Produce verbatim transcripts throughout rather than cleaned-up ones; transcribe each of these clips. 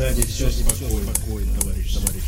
Сзади все спокойно, спокойно, товарищ, товарищ.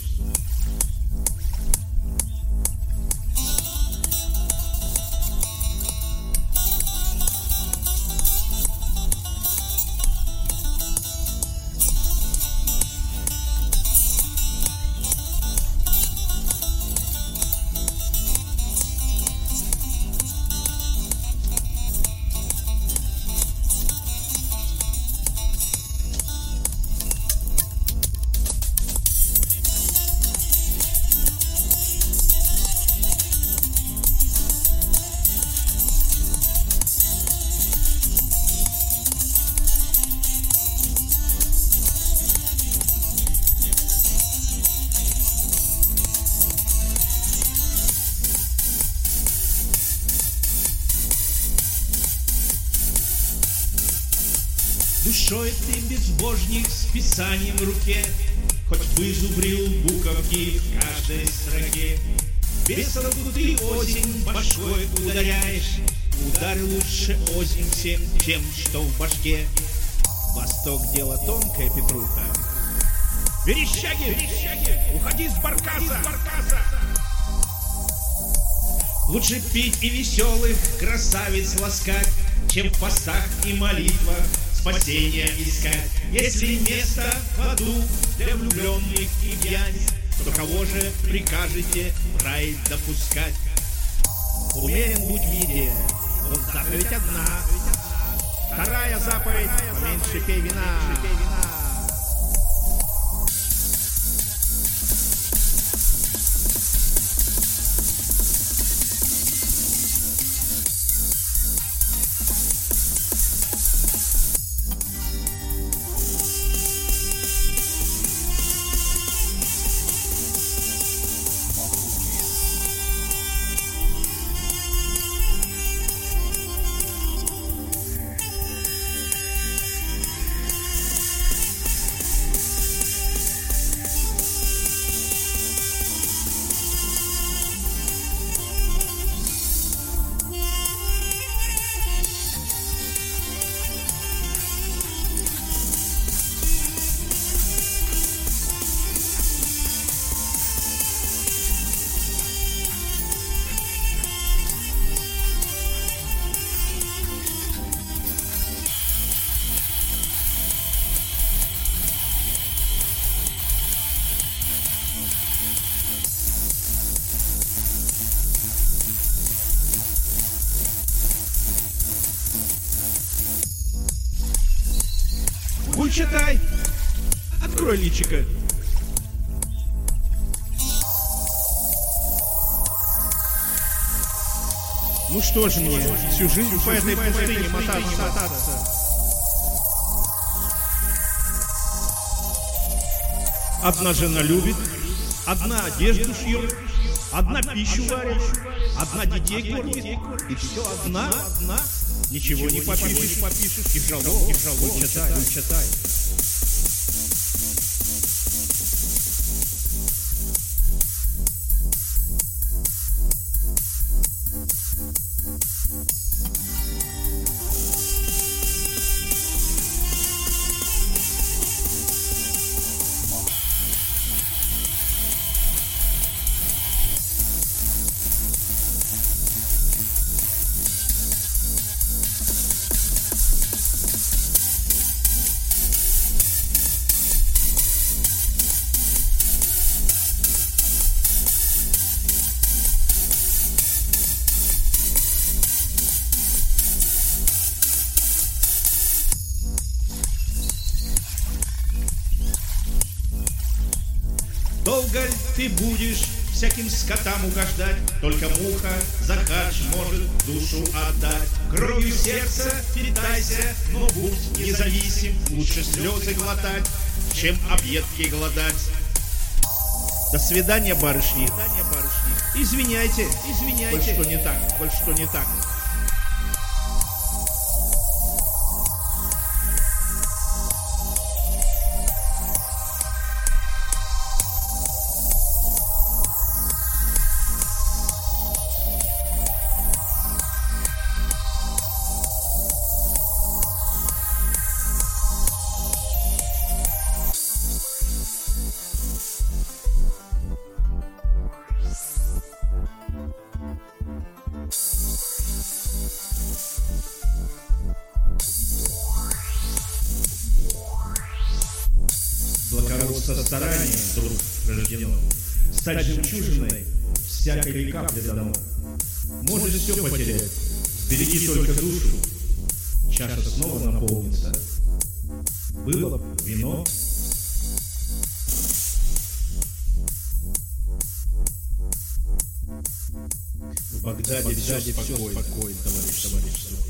Душой ты безбожник с писанием в руке, хоть вызубрил буковки в каждой строке. Бесовку ты осень башкой ударяешь, удары лучше осень всем тем, что в башке. Восток дело тонкое, Петруха. Верещагин, Верещагин, уходи с баркаса. Лучше пить и веселых красавиц ласкать, чем в постах и молитвах спасения искать. Если место в аду для влюбленных и пьяниц, то кого же прикажете в рай допускать? Умерен будь в еде, вот заповедь одна. Вторая заповедь — поменьше пей вина. Хуй читай! Открой личико! Ну что же мне, всю жизнь по этой пустыне мотаться? Одна жена любит, одна одежду шьет, одна пищу варит, одна детей кормит, и все одна, одна. Ничего не попишешь, попишешь, и в жалоб, и в жалоб, читай, читай. Долго ли ты будешь всяким скотам угождать? Только муха за хадж может душу отдать. Кровью сердца питайся, но будь независим. Лучше слезы глотать, чем объедки голодать. До свидания, барышни. Извиняйте, извиняйте, коль что не так, коль что не так. старанием вдруг рождено стать жемчужиной всякой капли дано. Можешь все потерять, сбереги только душу, чаша снова наполнится. Было б вино. В Багдаде, В Багдаде все все спокойно, спокойно, товарищ, товарищ.